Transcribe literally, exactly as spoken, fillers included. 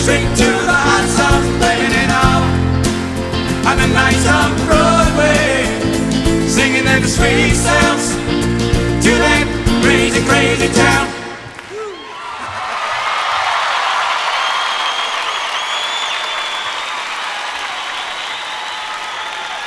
Straight to the hot sun, playing it out on the nights on Broadway, singing in the streets.